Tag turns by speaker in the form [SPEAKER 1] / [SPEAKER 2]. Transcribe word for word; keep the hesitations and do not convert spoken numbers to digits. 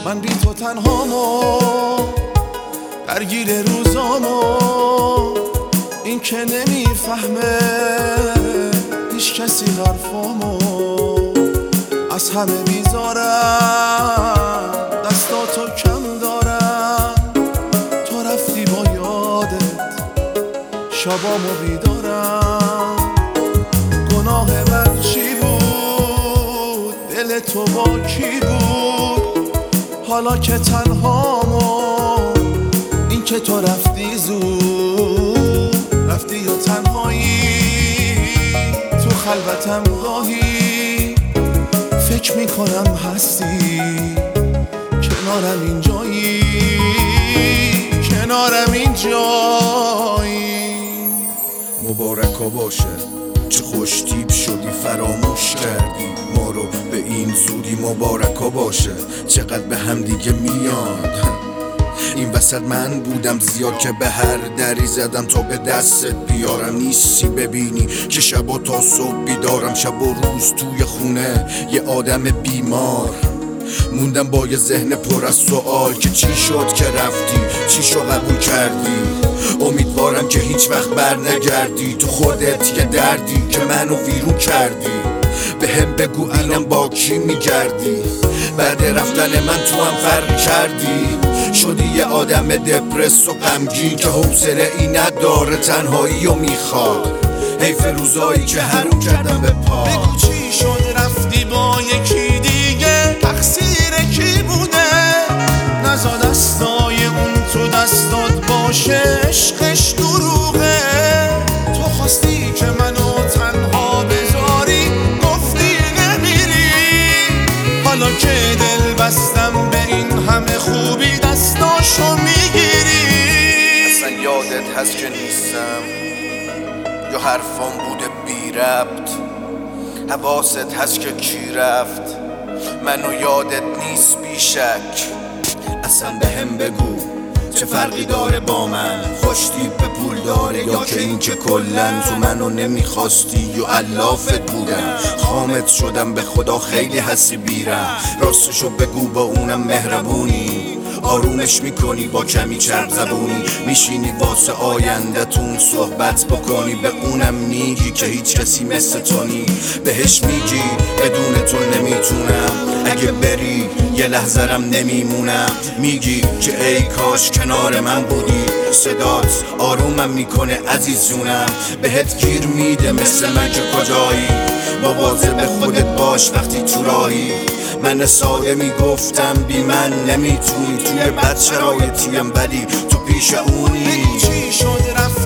[SPEAKER 1] من بی تو تنهامو درگیر روزامو، این که نمیفهمه هیچ کسی حرفامو، از همه بیزارم دستاتو کم دارم، تو رفتی با یادت شبامو بیدارم. گناه من چی بود؟ دل تو با کی بود؟ حالا که تنهامو، این که تو رفتی زود، رفتی و تنهایی تو خلوتم گاهی فکر میکنم هستی کنارم اینجایی، کنارم اینجایی.
[SPEAKER 2] مبارکا باشه چه خوش تیپ شدی، فراموش کردی ما رو به این زودی. مبارکا باشه چقدر به هم دیگه میاد. این وسط من بودم زیاد که به هر دری زدم تا به دستت بیارم. نیستی ببینی که شب و تا صبح بیدارم، شب و روز توی خونه یه آدم بیمار موندم با یه ذهن پر از سوال که چی شد که رفتی، چی شو قبول کردی. امیدوارم که هیچ وقت بر نگردی، تو خودت یه دردی که منو ویرون کردی. به هم بگو اینم با کی میگردی، بعد رفتن من تو هم فرق کردی. شدی یه آدم دپرس و غمگین که حوصله ای نداره تنهایی و میخواد. حیف روزایی که حروم کردم به پا.
[SPEAKER 1] بگو چی شد رفتی با یکی دیگه، تقصیر کی بوده؟ نزا دستای اون تو دستات باشه، عشقش دروغه. تو خواستی که منو تنها بذاری، گفتی نمیری. حالا که دل بستم به این همه خوبی، دستاشو میگیری.
[SPEAKER 2] اصلا یادت هست که نیستم یا حرفام بوده بی ربط؟ حواست هست که کی رفت؟ منو یادت نیست بی شک. اصلا به هم بگو چه فرقی داره با من؟ خوش تیپ پول داره یا که این که کلن تو منو نمیخواستی و علافت بودم. خامت شدم به خدا خیلی حسی بیرم. راستشو بگو با اونم مهربونی، آرومش میکنی با کمی چرب زبونی. میشینی واسه آینده‌تون صحبت بکنی، به اونم میگی که هیچ کسی مثل تو نی. بهش میگی بدون تو نمیتونم، اگه بری یه لحظرم نمیمونم. میگی که ای کاش کنار من بودی، صدات آرومم میکنه عزیز جونم. بهت گیر میده مثل من که کجایی، مواظب خودت باش وقتی تو راهی. من ساده میگفتم بی من نمیتونی، توی بد شرایطیم ولی تو پیش اونی.
[SPEAKER 1] چی شد رفت